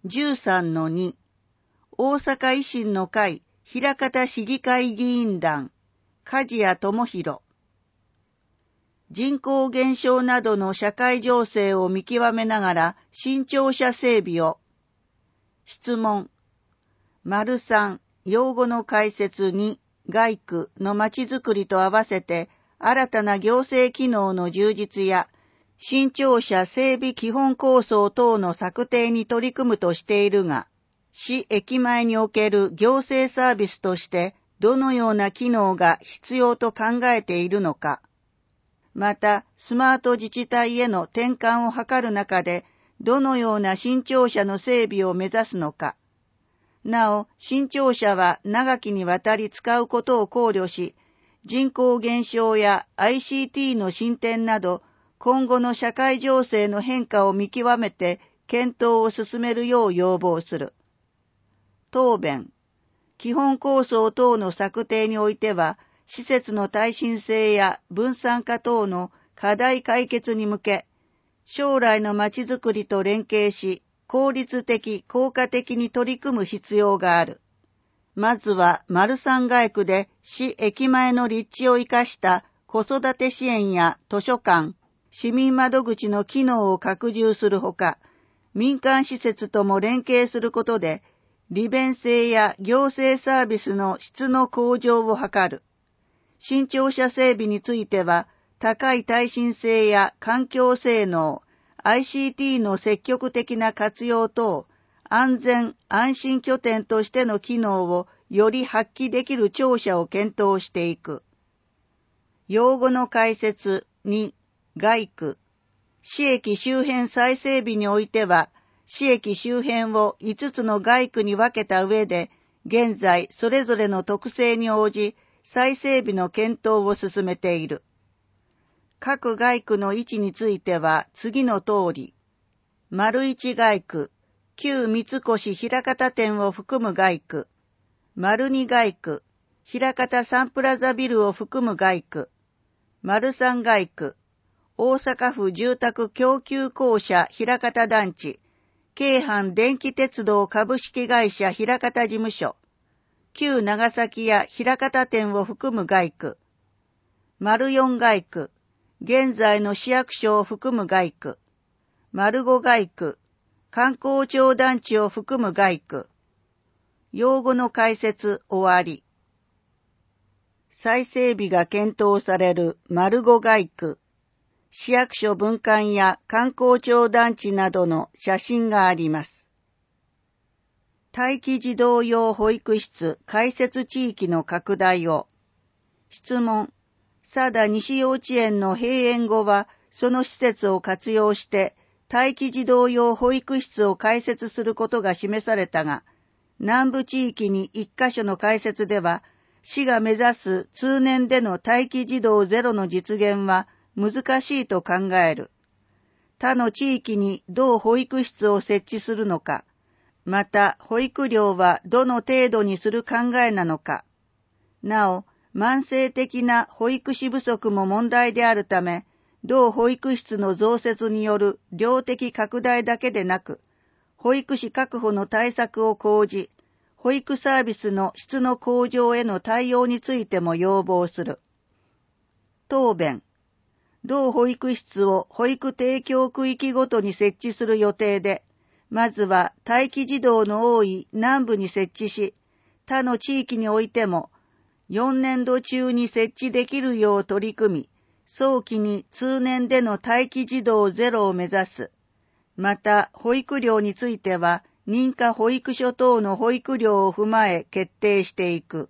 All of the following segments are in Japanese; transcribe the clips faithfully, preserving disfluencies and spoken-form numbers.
じゅうさんのに、大阪維新の会枚方市議会議員団、梶谷智弘。人口減少などの社会情勢を見極めながら新庁舎整備を。質問。丸さん、用語の解説に、街区のまちづくりと合わせて新たな行政機能の充実や新庁舎整備基本構想等の策定に取り組むとしているが、市駅前における行政サービスとしてどのような機能が必要と考えているのか。また、スマート自治体への転換を図る中で、どのような新庁舎の整備を目指すのか。なお、新庁舎は長きにわたり使うことを考慮し、人口減少や アイシーティー の進展など、今後の社会情勢の変化を見極めて検討を進めるよう要望する。答弁。基本構想等の策定においては、施設の耐震性や分散化等の課題解決に向け、将来のまちづくりと連携し、効率的、効果的に取り組む必要がある。まずは、丸三街区で市駅前の立地を生かした子育て支援や図書館、市民窓口の機能を拡充するほか、民間施設とも連携することで、利便性や行政サービスの質の向上を図る。新庁舎整備については、高い耐震性や環境性能、アイシーティー の積極的な活用等、安全・安心拠点としての機能をより発揮できる庁舎を検討していく。用語の解説に、街区。市駅周辺再整備においては、市駅周辺をいつつの街区に分けた上で、現在それぞれの特性に応じ、再整備の検討を進めている。各街区の位置については次の通り、丸一街区、旧三越枚方店を含む街区、丸二街区、枚方サンプラザビルを含む街区、丸三街区、大阪府住宅供給公社枚方団地、京阪電気鉄道株式会社枚方事務所、旧長崎屋枚方店を含む街区、丸四街区、現在の市役所を含む街区、丸五街区、観光庁団地を含む街区。用語の解説終わり。再整備が検討される丸五街区、市役所分館や観光庁団地などの写真があります。待機児童用保育室開設地域の拡大を。質問。佐田西幼稚園の閉園後は、その施設を活用して、待機児童用保育室を開設することが示されたが、南部地域に一カ所の開設では、市が目指す通年での待機児童ゼロの実現は難しいと考える。他の地域に同保育室を設置するのか、また保育料はどの程度にする考えなのか。なお、慢性的な保育士不足も問題であるため、同保育室の増設による量的拡大だけでなく、保育士確保の対策を講じ、保育サービスの質の向上への対応についても要望する。答弁。同保育室を保育提供区域ごとに設置する予定で、まずは待機児童の多い南部に設置し、他の地域においても、よねんど中に設置できるよう取り組み、早期に通年での待機児童ゼロを目指す。また、保育料については、認可保育所等の保育料を踏まえ決定していく。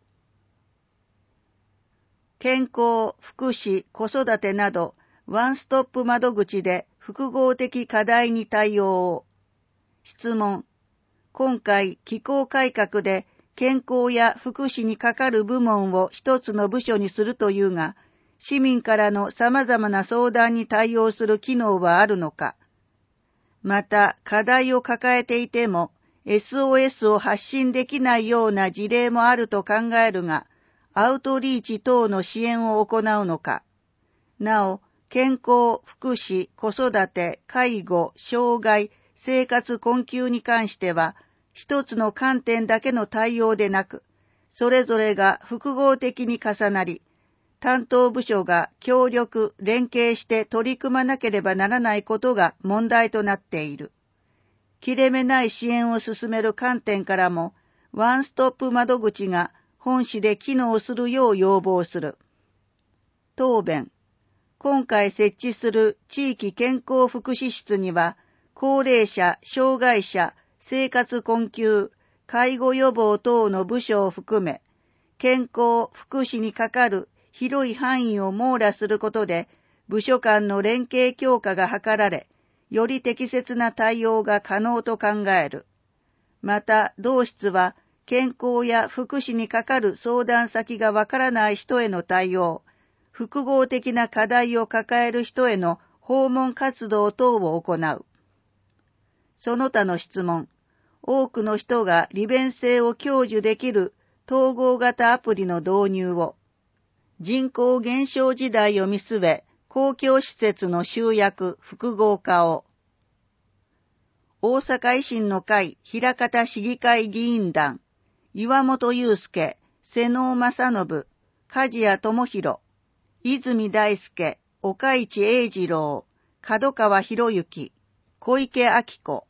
健康、福祉、子育てなど、ワンストップ窓口で複合的課題に対応を。質問。今回、機構改革で、健康や福祉にかかる部門を一つの部署にするというが、市民からの様々な相談に対応する機能はあるのか。また、課題を抱えていても、エスオーエス を発信できないような事例もあると考えるが、アウトリーチ等の支援を行うのか。なお、健康、福祉、子育て、介護、障害、 生活困窮に関しては、一つの観点だけの対応でなく、それぞれが複合的に重なり、担当部署が協力、連携して取り組まなければならないことが問題となっている。切れ目ない支援を進める観点からも、ワンストップ窓口が本市で機能するよう要望する。答弁。今回設置する地域健康福祉室には、高齢者、障害者、生活困窮、介護予防等の部署を含め、健康、福祉にかかる広い範囲を網羅することで、部署間の連携強化が図られ、より適切な対応が可能と考える。また、同室は、健康や福祉にかかる相談先がわからない人への対応、複合的な課題を抱える人への訪問活動等を行う。その他の質問。多くの人が利便性を享受できる統合型アプリの導入を。人口減少時代を見据え、公共施設の集約、複合化を。大阪維新の会枚方市議会議員団、岩本裕介、瀬能正信、梶谷智弘、泉大輔、岡市英二郎、門川博之、小池晃子、